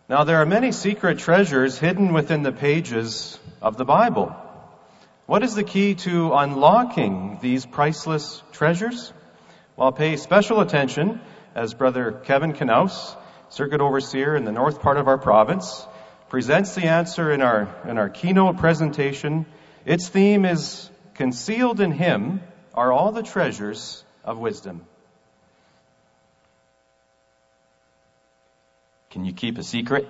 Now, there are many secret treasures hidden within the pages of the Bible. What is the key to unlocking these priceless treasures? Well, pay special attention as Brother Kevin Knaus, Circuit Overseer in the north part of our province, presents the answer in our keynote presentation. Its theme is "Concealed in Him are all the treasures of wisdom." Can you keep a secret?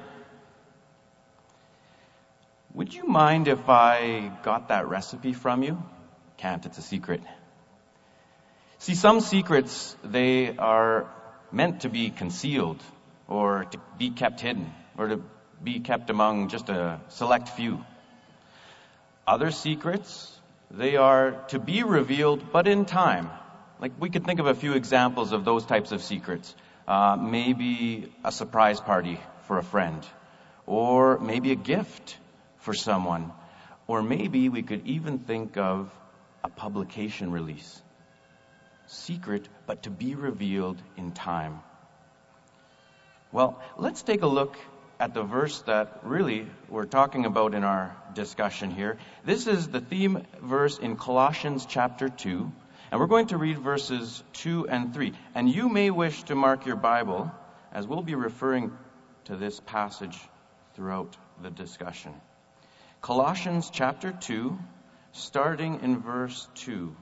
Would you mind if I got that recipe from you? Can't, it's a secret. See, some secrets, they are meant to be concealed or to be kept hidden or to be kept among just a select few. Other secrets, they are to be revealed, but in time. Like, we could think of a few examples of those types of secrets. Maybe a surprise party for a friend, or maybe a gift for someone, or maybe we could even think of a publication release. Secret, but to be revealed in time. Well, let's take a look at the verse that really we're talking about in our discussion here. This is the theme verse in Colossians chapter 2. And we're going to read verses 2 and 3. And you may wish to mark your Bible, as we'll be referring to this passage throughout the discussion. Colossians chapter 2, starting in verse 2.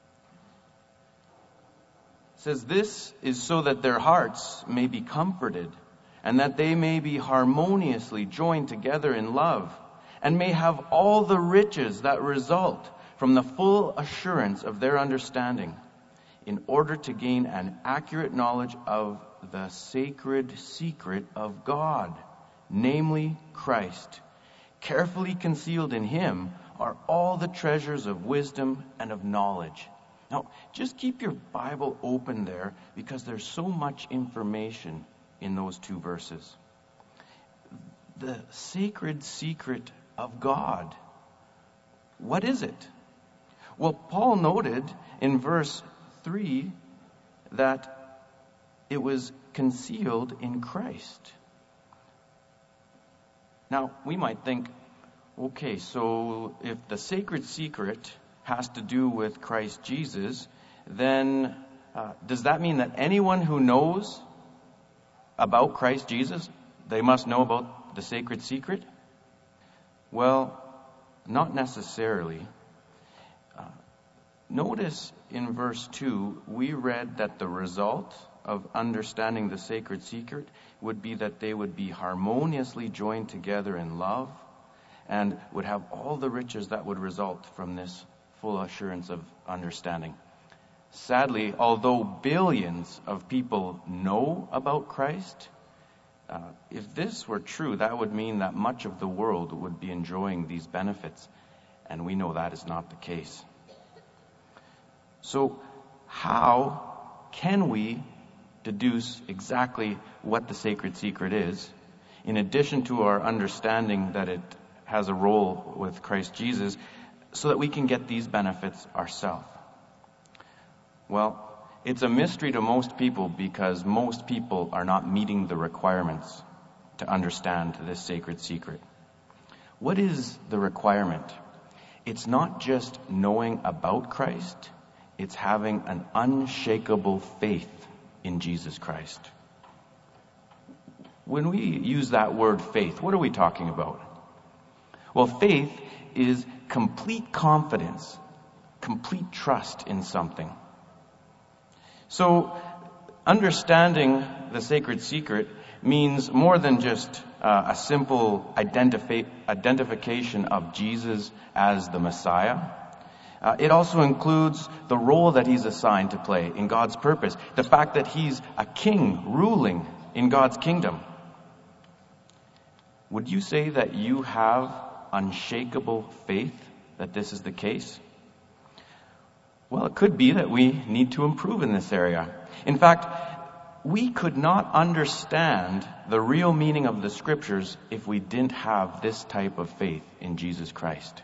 It says, "This is so that their hearts may be comforted, and that they may be harmoniously joined together in love, and may have all the riches that result from the full assurance of their understanding, in order to gain an accurate knowledge of the sacred secret of God, namely Christ. Carefully concealed in Him are all the treasures of wisdom and of knowledge." Now, just keep your Bible open there, because there's so much information in those two verses. The sacred secret of God. What is it? Well, Paul noted in verse 3 that it was concealed in Christ. Now, we might think, okay, so if the sacred secret has to do with Christ Jesus, then does that mean that anyone who knows about Christ Jesus, they must know about the sacred secret? Well, not necessarily. Notice in verse 2, we read that the result of understanding the sacred secret would be that they would be harmoniously joined together in love and would have all the riches that would result from this full assurance of understanding. Sadly, although billions of people know about Christ, if this were true, that would mean that much of the world would be enjoying these benefits, and we know that is not the case. So, how can we deduce exactly what the sacred secret is, in addition to our understanding that it has a role with Christ Jesus, so that we can get these benefits ourselves? Well, it's a mystery to most people, because most people are not meeting the requirements to understand this sacred secret. What is the requirement? It's not just knowing about Christ, it's having an unshakable faith in Jesus Christ. When we use that word faith, what are we talking about? Well, faith is complete confidence, complete trust in something. So, understanding the sacred secret means more than just a simple identification of Jesus as the Messiah. It also includes the role that He's assigned to play in God's purpose, the fact that He's a king ruling in God's kingdom. Would you say that you have unshakable faith that this is the case? Well, it could be that we need to improve in this area. In fact, we could not understand the real meaning of the Scriptures if we didn't have this type of faith in Jesus Christ.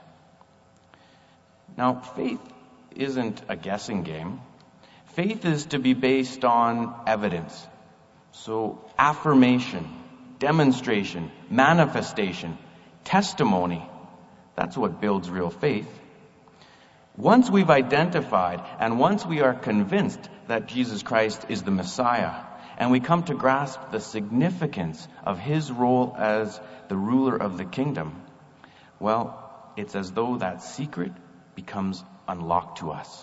Now, faith isn't a guessing game. Faith is to be based on evidence. So, affirmation, demonstration, manifestation, testimony. That's what builds real faith. Once we've identified and once we are convinced that Jesus Christ is the Messiah, and we come to grasp the significance of his role as the ruler of the kingdom, well, it's as though that secret becomes unlocked to us.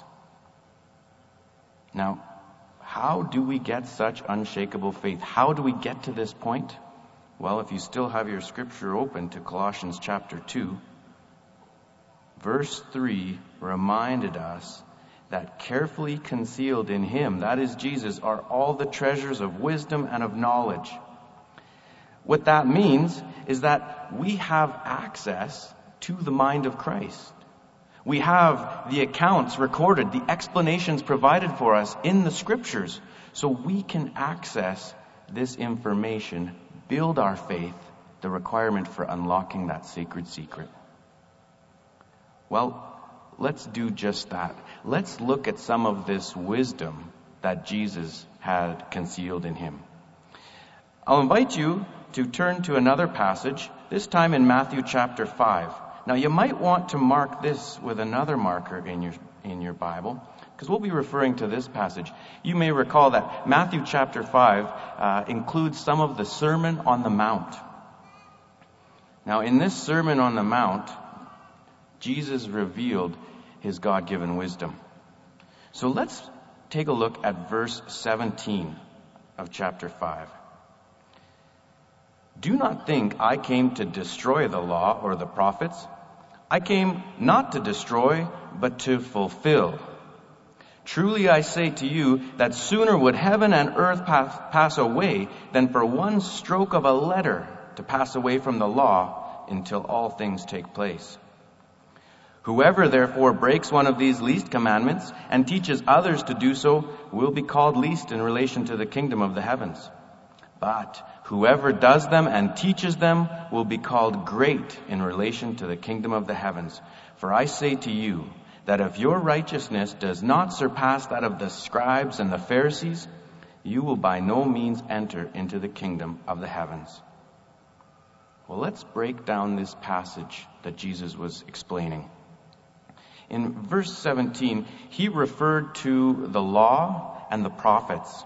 Now, how do we get such unshakable faith? How do we get to this point? Well, if you still have your scripture open to Colossians chapter 2, verse 3 reminded us that carefully concealed in him, that is Jesus, are all the treasures of wisdom and of knowledge. What that means is that we have access to the mind of Christ. We have the accounts recorded, the explanations provided for us in the scriptures, so we can access this information, build our faith, the requirement for unlocking that sacred secret. Well, let's do just that. Let's look at some of this wisdom that Jesus had concealed in him. I'll invite you to turn to another passage, this time in Matthew chapter 5. Now, you might want to mark this with another marker in your Bible, because we'll be referring to this passage. You may recall that Matthew chapter 5 includes some of the Sermon on the Mount. Now, in this Sermon on the Mount, Jesus revealed his God-given wisdom. So let's take a look at verse 17 of chapter 5. Do not think I came to destroy the law or the prophets. I came not to destroy, but to fulfill. Truly I say to you that sooner would heaven and earth pass away than for one stroke of a letter to pass away from the law until all things take place. Whoever therefore breaks one of these least commandments and teaches others to do so will be called least in relation to the kingdom of the heavens. But whoever does them and teaches them will be called great in relation to the kingdom of the heavens. For I say to you that if your righteousness does not surpass that of the scribes and the Pharisees, you will by no means enter into the kingdom of the heavens. Well, let's break down this passage that Jesus was explaining. In verse 17, he referred to the law and the prophets.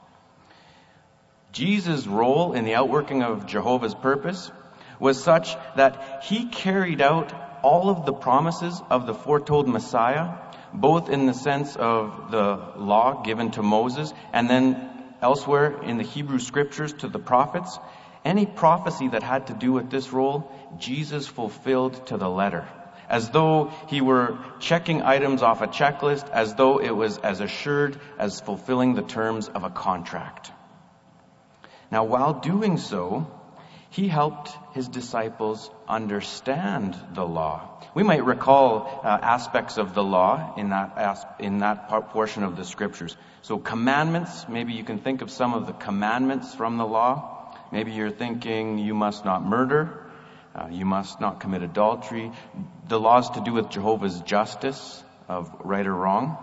Jesus' role in the outworking of Jehovah's purpose was such that he carried out all of the promises of the foretold Messiah, both in the sense of the law given to Moses and then elsewhere in the Hebrew scriptures to the prophets. Any prophecy that had to do with this role, Jesus fulfilled to the letter, as though he were checking items off a checklist, as though it was as assured as fulfilling the terms of a contract. Now, while doing so, he helped his disciples understand the law. We might recall aspects of the law in that portion of the scriptures. So commandments, maybe you can think of some of the commandments from the law. Maybe you're thinking you must not murder, you must not commit adultery, the laws to do with Jehovah's justice of right or wrong.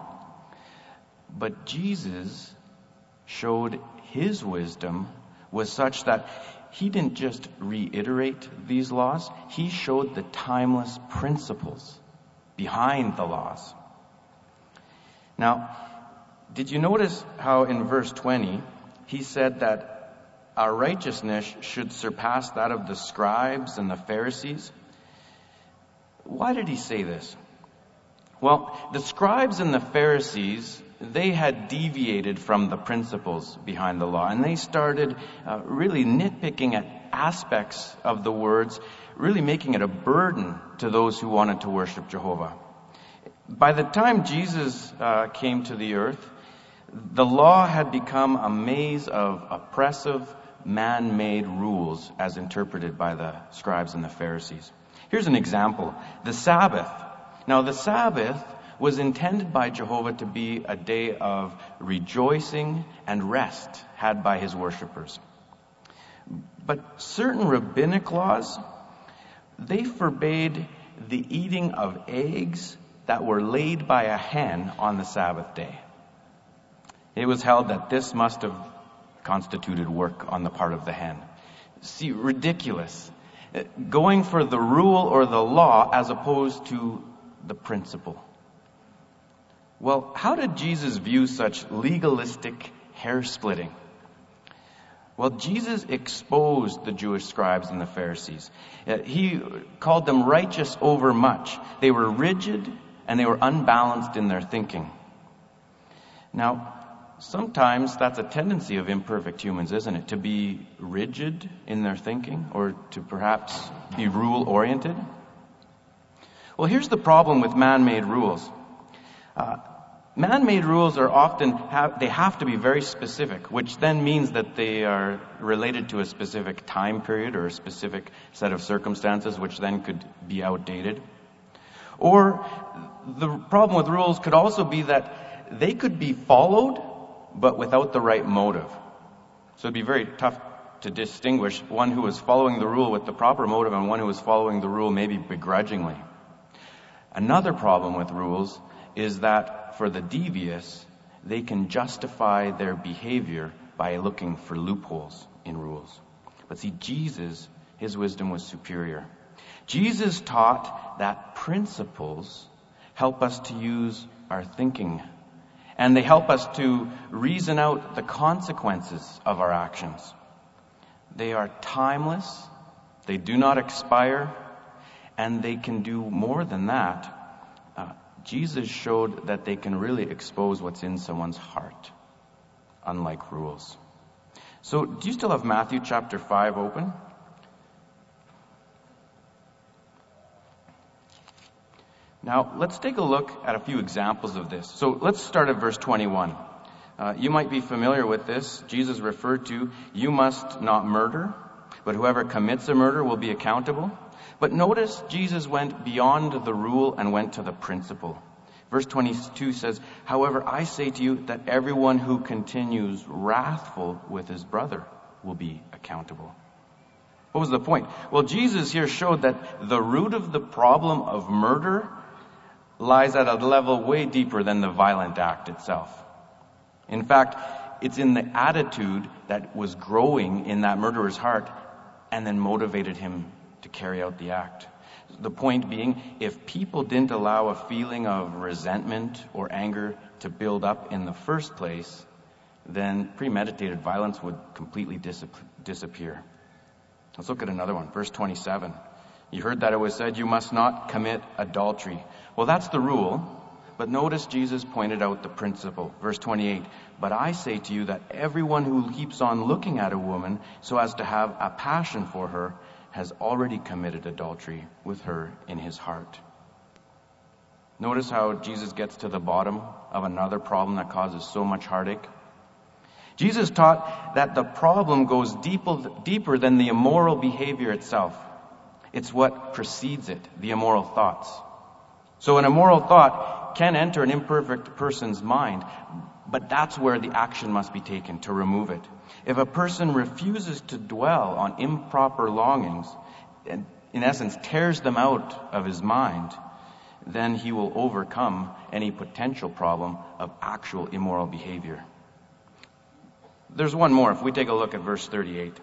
But Jesus showed his wisdom was such that he didn't just reiterate these laws, he showed the timeless principles behind the laws. Now, did you notice how in verse 20 he said that our righteousness should surpass that of the scribes and the Pharisees? Why did he say this? Well, the scribes and the Pharisees, they had deviated from the principles behind the law, and they started really nitpicking at aspects of the words, really making it a burden to those who wanted to worship Jehovah. By the time Jesus came to the earth, the law had become a maze of oppressive, man-made rules as interpreted by the scribes and the Pharisees. Here's an example. The Sabbath. Now, the Sabbath was intended by Jehovah to be a day of rejoicing and rest had by his worshipers. But certain rabbinic laws, they forbade the eating of eggs that were laid by a hen on the Sabbath day. It was held that this must have constituted work on the part of the hen. See, ridiculous. Going for the rule or the law as opposed to the principle. Well, how did Jesus view such legalistic hair splitting? Well, Jesus exposed the Jewish scribes and the Pharisees. He called them righteous over much. They were rigid and they were unbalanced in their thinking. Now, sometimes that's a tendency of imperfect humans, isn't it? To be rigid in their thinking or to perhaps be rule-oriented. Well, here's the problem with man-made rules. Man-made rules are often, they have to be very specific, which then means that they are related to a specific time period or a specific set of circumstances, which then could be outdated. Or the problem with rules could also be that they could be followed, but without the right motive. So it'd be very tough to distinguish one who is following the rule with the proper motive and one who is following the rule maybe begrudgingly. Another problem with rules is that for the devious, they can justify their behavior by looking for loopholes in rules. But see, Jesus, his wisdom was superior. Jesus taught that principles help us to use our thinking, and they help us to reason out the consequences of our actions. They are timeless, they do not expire, and they can do more than that. Jesus showed that they can really expose what's in someone's heart, unlike rules. So, do you still have Matthew chapter 5 open? Now, let's take a look at a few examples of this. So, let's start at verse 21. You might be familiar with this. Jesus referred to, you must not murder, but whoever commits a murder will be accountable. But notice Jesus went beyond the rule and went to the principle. Verse 22 says, however, I say to you that everyone who continues wrathful with his brother will be accountable. What was the point? Well, Jesus here showed that the root of the problem of murder lies at a level way deeper than the violent act itself. In fact, it's in the attitude that was growing in that murderer's heart and then motivated him to carry out the act. The point being, if people didn't allow a feeling of resentment or anger to build up in the first place, then premeditated violence would completely disappear. Let's look at another one, verse 27. You heard that it was said, you must not commit adultery. Well, that's the rule, but notice Jesus pointed out the principle. Verse 28, but I say to you that everyone who keeps on looking at a woman so as to have a passion for her has already committed adultery with her in his heart. Notice how Jesus gets to the bottom of another problem that causes so much heartache. Jesus taught that the problem goes deeper than the immoral behavior itself. It's what precedes it, the immoral thoughts. So an immoral thought can enter an imperfect person's mind, but that's where the action must be taken to remove it. If a person refuses to dwell on improper longings, and in essence tears them out of his mind, then he will overcome any potential problem of actual immoral behavior. There's one more. If we take a look at verse 38.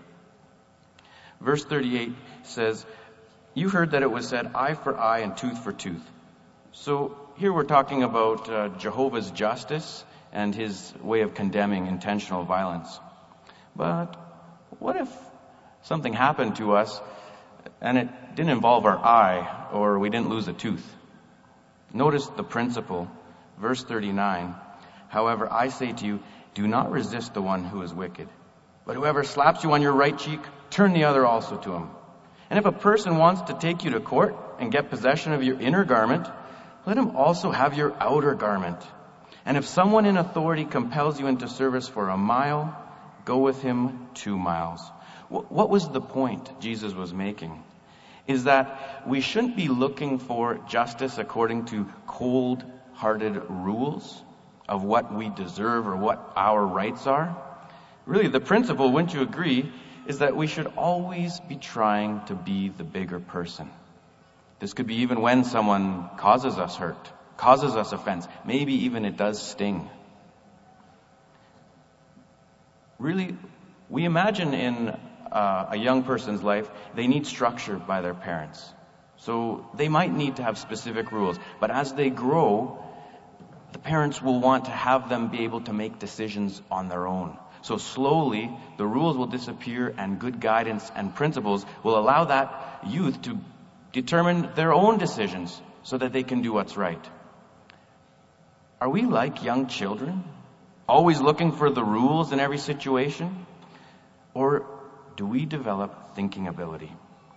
Verse 38 says, you heard that it was said, eye for eye and tooth for tooth. So here we're talking about Jehovah's justice and his way of condemning intentional violence. But what if something happened to us and it didn't involve our eye or we didn't lose a tooth? Notice the principle. Verse 39, however, I say to you, do not resist the one who is wicked. But whoever slaps you on your right cheek, turn the other also to him. And if a person wants to take you to court and get possession of your inner garment, let him also have your outer garment. And if someone in authority compels you into service for a mile, go with him 2 miles. What was the point Jesus was making? Is that we shouldn't be looking for justice according to cold-hearted rules of what we deserve or what our rights are. Really, the principle, wouldn't you agree, is that we should always be trying to be the bigger person. This could be even when someone causes us hurt, causes us offense. Maybe even it does sting. Really, we imagine in a young person's life, they need structure by their parents. So they might need to have specific rules. But as they grow, the parents will want to have them be able to make decisions on their own. So slowly, the rules will disappear and good guidance and principles will allow that youth to determine their own decisions so that they can do what's right. Are we like young children, always looking for the rules in every situation? Or do we develop thinking ability?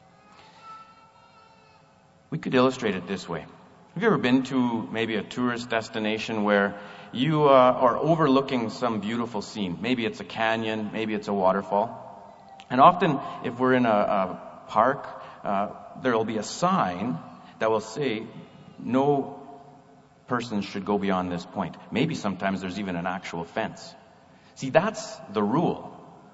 We could illustrate it this way. Have you ever been to maybe a tourist destination where you are overlooking some beautiful scene? Maybe it's a canyon, maybe it's a waterfall. And often, if we're in a park, there will be a sign that will say, no person should go beyond this point. Maybe sometimes there's even an actual fence. See, that's the rule.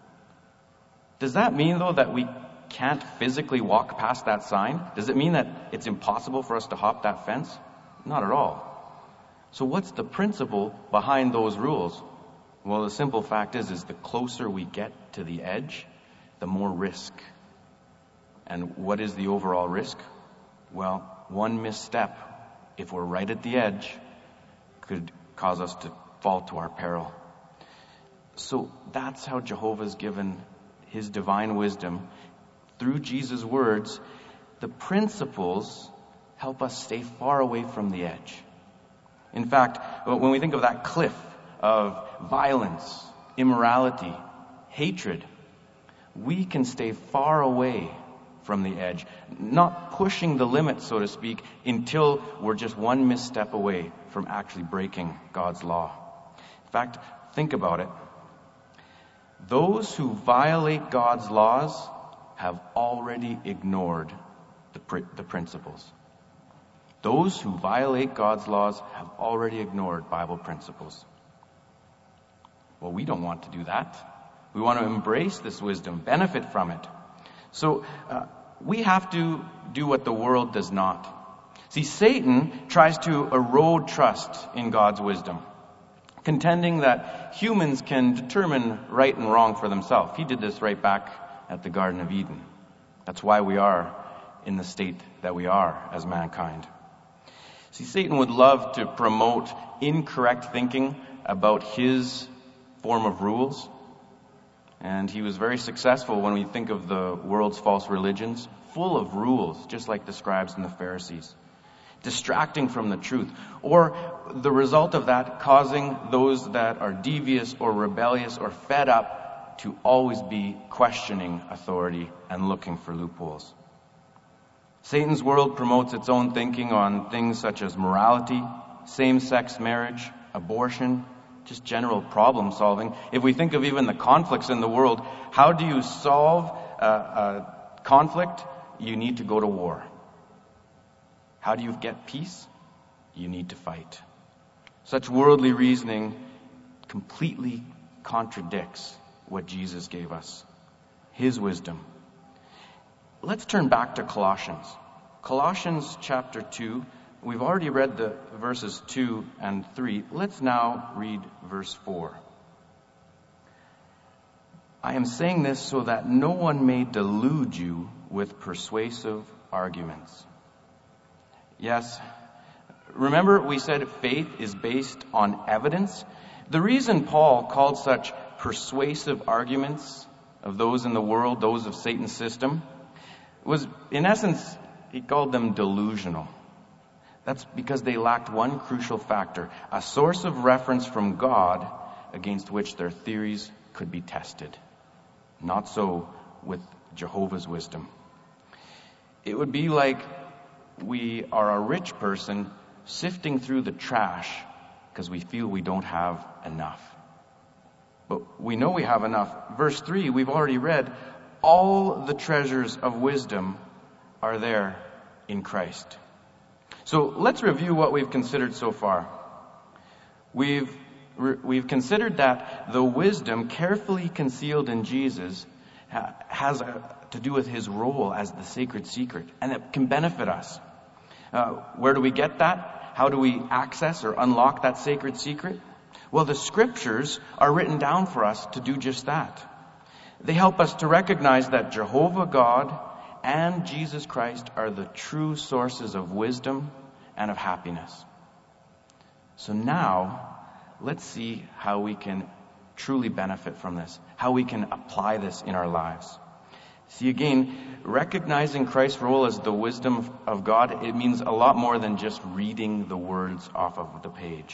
Does that mean, though, that we can't physically walk past that sign? Does it mean that it's impossible for us to hop that fence? Not at all. So what's the principle behind those rules? Well, the simple fact is the closer we get to the edge, the more risk. And what is the overall risk? Well, one misstep, if we're right at the edge, could cause us to fall to our peril. So that's how Jehovah's given his divine wisdom. Through Jesus' words, the principles help us stay far away from the edge. In fact, when we think of that cliff of violence, immorality, hatred, we can stay far away from the edge, not pushing the limit, so to speak, until we're just one misstep away from actually breaking God's law. In fact, think about it. Those who violate God's laws have already ignored the principles. Those who violate God's laws have already ignored Bible principles. Well, we don't want to do that. We want to embrace this wisdom, benefit from it. So we have to do what the world does not. See, Satan tries to erode trust in God's wisdom, contending that humans can determine right and wrong for themselves. He did this right back at the Garden of Eden. That's why we are in the state that we are as mankind. See, Satan would love to promote incorrect thinking about his form of rules. And he was very successful when we think of the world's false religions, full of rules, just like the scribes and the Pharisees, distracting from the truth, or the result of that causing those that are devious or rebellious or fed up to always be questioning authority and looking for loopholes. Satan's world promotes its own thinking on things such as morality, same-sex marriage, abortion, just general problem solving. If we think of even the conflicts in the world, how do you solve a conflict? You need to go to war. How do you get peace? You need to fight. Such worldly reasoning completely contradicts what Jesus gave us, his wisdom. Let's turn back to Colossians. Colossians chapter 2. We've already read the verses 2 and 3. Let's now read verse 4. I am saying this so that no one may delude you with persuasive arguments. Yes, remember we said faith is based on evidence? The reason Paul called such persuasive arguments of those in the world, those of Satan's system, was, in essence, he called them delusional. That's because they lacked one crucial factor, a source of reference from God against which their theories could be tested. Not so with Jehovah's wisdom. It would be like we are a rich person sifting through the trash because we feel we don't have enough. But we know we have enough. Verse 3, we've already read, all the treasures of wisdom are there in Christ. So let's review what we've considered so far. We've considered that the wisdom carefully concealed in Jesus has to do with his role as the sacred secret, and it can benefit us. Where do we get that? How do we access or unlock that sacred secret? Well, the scriptures are written down for us to do just that. They help us to recognize that Jehovah God and Jesus Christ are the true sources of wisdom and of happiness. So now, let's see how we can truly benefit from this, how we can apply this in our lives. See, again, recognizing Christ's role as the wisdom of God, it means a lot more than just reading the words off of the page.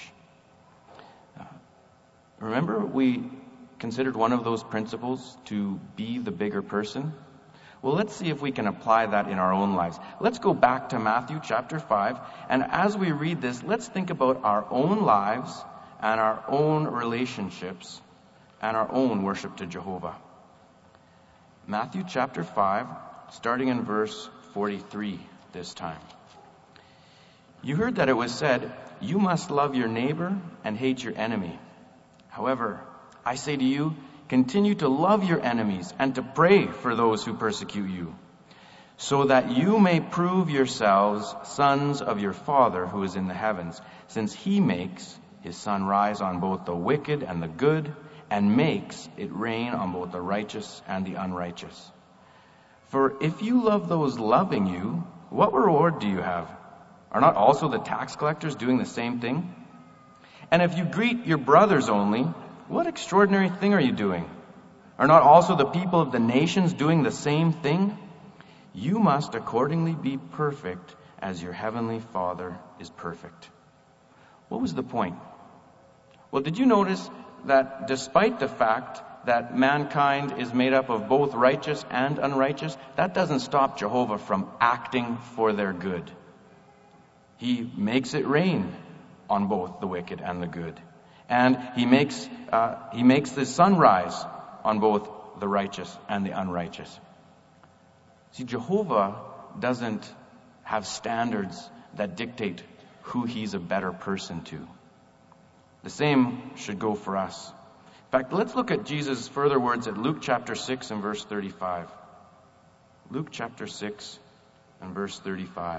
Remember, we considered one of those principles to be the bigger person? Well, let's see if we can apply that in our own lives. Let's go back to Matthew chapter 5, and as we read this, let's think about our own lives and our own relationships and our own worship to Jehovah. Matthew chapter 5, starting in verse 43 this time. You heard that it was said, "You must love your neighbor and hate your enemy." However, I say to you, continue to love your enemies and to pray for those who persecute you, so that you may prove yourselves sons of your Father who is in the heavens, since he makes his sun rise on both the wicked and the good, and makes it rain on both the righteous and the unrighteous. For if you love those loving you, what reward do you have? Are not also the tax collectors doing the same thing? And if you greet your brothers only, what extraordinary thing are you doing? Are not also the people of the nations doing the same thing? You must accordingly be perfect as your heavenly Father is perfect. What was the point? Well, did you notice that despite the fact that mankind is made up of both righteous and unrighteous, that doesn't stop Jehovah from acting for their good. He makes it rain on both the wicked and the good. And he makes the sun rise on both the righteous and the unrighteous. See, Jehovah doesn't have standards that dictate who he's a better person to. The same should go for us. In fact, let's look at Jesus' further words at Luke chapter 6 and verse 35. Luke chapter 6 and verse 35.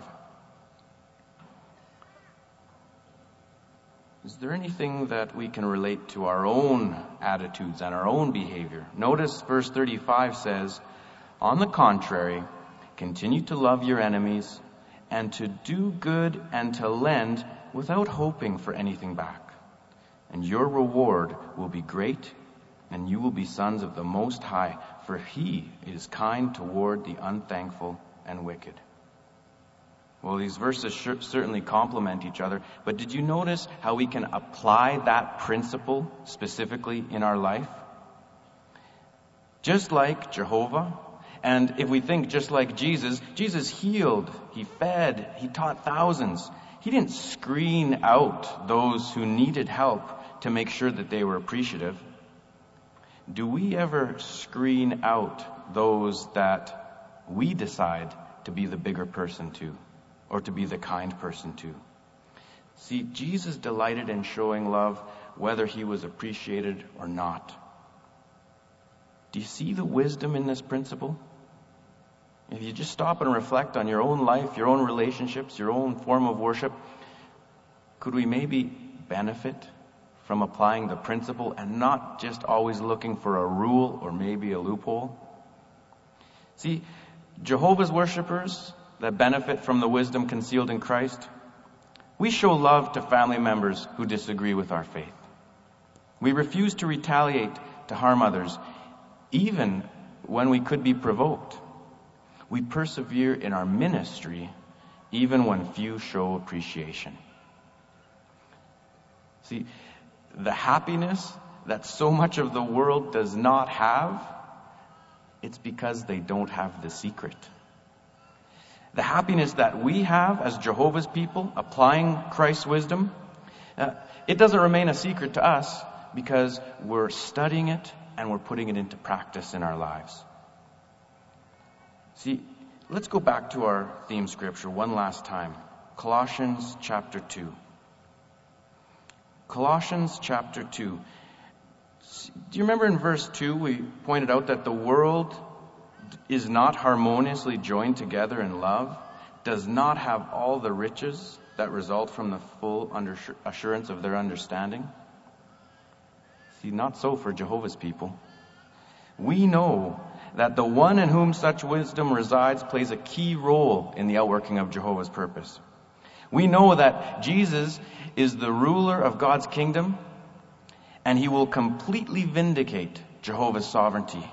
Is there anything that we can relate to our own attitudes and our own behavior? Notice verse 35 says, "On the contrary, continue to love your enemies and to do good and to lend without hoping for anything back. And your reward will be great, and you will be sons of the Most High, for he is kind toward the unthankful and wicked." Well, these verses certainly complement each other, but did you notice how we can apply that principle specifically in our life? Just like Jehovah, and if we think just like Jesus, Jesus healed, he fed, he taught thousands. He didn't screen out those who needed help to make sure that they were appreciative. Do we ever screen out those that we decide to be the bigger person to, or to be the kind person to? See, Jesus delighted in showing love whether he was appreciated or not. Do you see the wisdom in this principle? If you just stop and reflect on your own life, your own relationships, your own form of worship, could we maybe benefit from applying the principle and not just always looking for a rule or maybe a loophole? See, Jehovah's worshipers that benefit from the wisdom concealed in Christ, we show love to family members who disagree with our faith. We refuse to retaliate to harm others, even when we could be provoked. We persevere in our ministry, even when few show appreciation. See, the happiness that so much of the world does not have, it's because they don't have the secret. The happiness that we have as Jehovah's people, applying Christ's wisdom, it doesn't remain a secret to us because we're studying it and we're putting it into practice in our lives. See, let's go back to our theme scripture one last time. Colossians chapter 2. Colossians chapter 2. Do you remember in verse 2 we pointed out that the world is not harmoniously joined together in love, does not have all the riches that result from the full assurance of their understanding? See, not so for Jehovah's people. We know that the one in whom such wisdom resides plays a key role in the outworking of Jehovah's purpose. We know that Jesus is the ruler of God's kingdom, and he will completely vindicate Jehovah's sovereignty.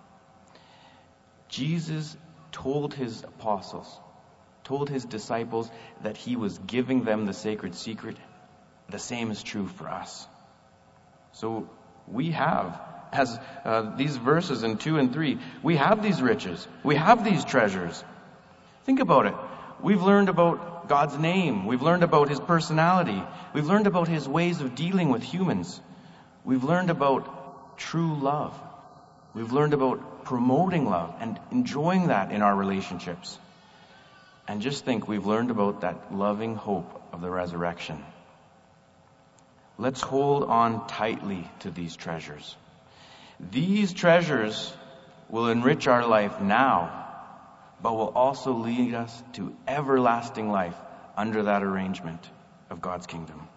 Jesus told his apostles, told his disciples that he was giving them the sacred secret. The same is true for us. So we have, as these verses in 2 and 3, we have these riches. We have these treasures. Think about it. We've learned about God's name. We've learned about his personality. We've learned about his ways of dealing with humans. We've learned about true love. We've learned about promoting love and enjoying that in our relationships. And just think, we've learned about that loving hope of the resurrection. Let's hold on tightly to these treasures. These treasures will enrich our life now, but will also lead us to everlasting life under that arrangement of God's kingdom.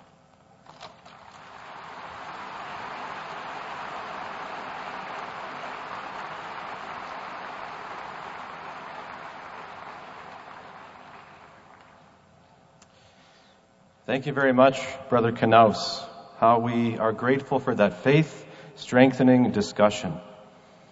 Thank you very much, Brother Knaus. How we are grateful for that faith-strengthening discussion.